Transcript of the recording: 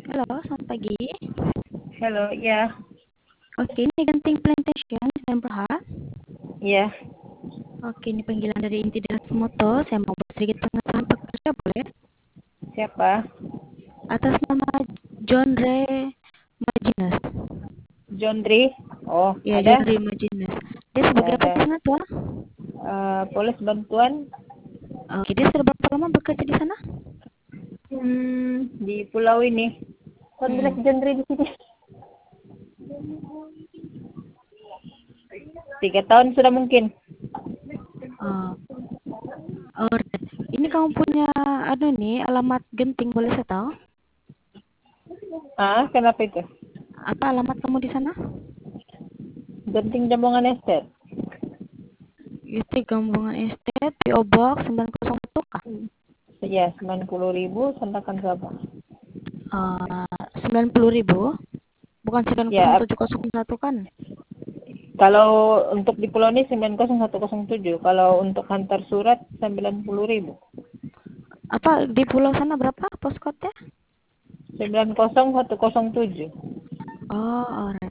Halo, selamat pagi. Halo, ya, Oke, ini Genting Plantation, Sedang Praha. ya, Oke, ini panggilan dari inti dan moto. Saya mau buat sedikit pengenalan pekerja, boleh? siapa? Atas nama John Ray Majines. John Dri. Oh, Ya, John ada, Ray Majines. Dia sebagai apa ada. di sana, tuh? Polis bantuan Oke, dia sudah berapa lama bekerja di sana? di pulau ini. Kan Hmm. tulis John Dri di sini. 3 tahun sudah mungkin. Oh, oh, ini kamu punya, nih, alamat Genting, boleh saya tahu? Kenapa itu? Apa alamat kamu di sana? Genting Jambongan Estate. Itu Gambungan Estate, PO Box 901 kah? Ya, 90.000 Santakan Sabah. 90.000, bukan Ya, 90101 kan? kalau untuk di pulau ini 90107. Kalau untuk antar surat 90.000. Apa di pulau sana berapa postcode-nya? 90107. Oh, alright.